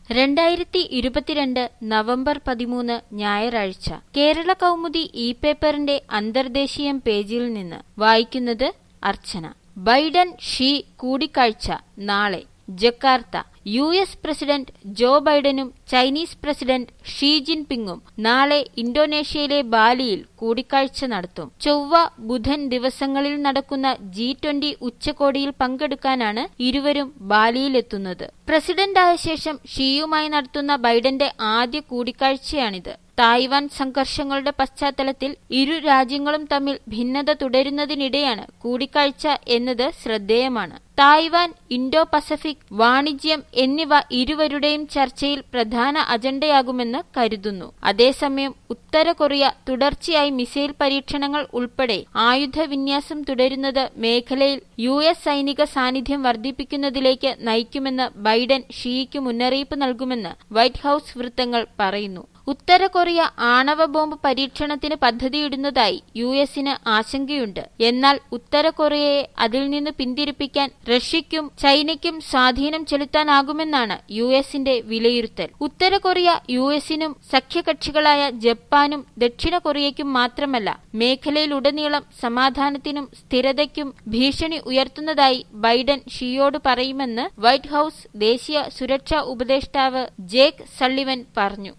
2022 November 13 ഞായറാഴ്ച കേരള കൗമുദി പേപ്പറിന്റെ അന്തർദേശീയം പേജിൽ നിന്ന് വായിക്കുന്നത് അർച്ചന. ബൈഡൻ ഷീ കൂടിക്കാഴ്ച നാളെ ജക്കാർത്ത. US പ്രസിഡന്റ് ജോ ബൈഡനും ചൈനീസ് പ്രസിഡന്റ് ഷീ ജിൻപിങ്ങും നാളെ ഇന്തോനേഷ്യയിലെ ബാലിയിൽ കൂടിക്കാഴ്ച നടത്തും. ചൊവ്വ, ബുധൻ ദിവസങ്ങളിൽ നടക്കുന്ന G20 ഉച്ചകോടിയിൽ പങ്കെടുക്കാനാണ് ഇരുവരും ബാലിയിലെത്തുന്നത്. പ്രസിഡന്റായ ശേഷം ഷീയുമായി നടത്തുന്ന ബൈഡന്റെ ആദ്യ കൂടിക്കാഴ്ചയാണിത്. തായ്വാൻ സംഘർഷങ്ങളുടെ പശ്ചാത്തലത്തിൽ ഇരു രാജ്യങ്ങളും തമ്മിൽ ഭിന്നത തുടരുന്നതിനിടെയാണ് കൂടിക്കാഴ്ച എന്നത് ശ്രദ്ധേയമാണ്. തായ്വാൻ, ഇൻഡോ പസഫിക്, വാണിജ്യം എന്നിവ ഇരുവരുടെയും ചർച്ചയിൽ പ്രധാന അജണ്ടയാകുമെന്ന് കരുതുന്നു. അതേസമയം ഉത്തര കൊറിയ തുടർച്ചയായി മിസൈൽ പരീക്ഷണങ്ങൾ ഉൾപ്പെടെ ആയുധവിന്യാസം തുടരുന്നത് മേഖലയിൽ US സൈനിക സാന്നിധ്യം വർദ്ധിപ്പിക്കുന്നതിലേക്ക് നയിക്കുമെന്ന് ബൈഡൻ ഷീയ്ക്ക് മുന്നറിയിപ്പ് നൽകുമെന്ന് വൈറ്റ് ഹൌസ് വൃത്തങ്ങൾ പറയുന്നു. ഉത്തര കൊറിയ ആണവ ബോംബ് പരീക്ഷണത്തിന് പദ്ധതിയിടുന്നതായി US-ന് ആശങ്കയുണ്ട്. എന്നാൽ ഉത്തര കൊറിയയെ അതിൽ നിന്ന് പിന്തിരിപ്പിക്കാൻ റഷ്യയ്ക്കും ചൈനയ്ക്കും സ്വാധീനം ചെലുത്താനാകുമെന്നാണ് US-ന്റെ വിലയിരുത്തൽ. ഉത്തര കൊറിയ US-നും സഖ്യകക്ഷികളായ ജപ്പാനും ദക്ഷിണ കൊറിയയ്ക്കും മാത്രമല്ല മേഖലയിലുടനീളം സമാധാനത്തിനും സ്ഥിരതയ്ക്കും ഭീഷണി ഉയർത്തുന്നതായി ബൈഡൻ ഷീയോട് പറയുമെന്ന് വൈറ്റ് ഹൌസ് ദേശീയ സുരക്ഷാ ഉപദേഷ്ടാവ് ജേക്ക് സള്ളിവൻ പറഞ്ഞു.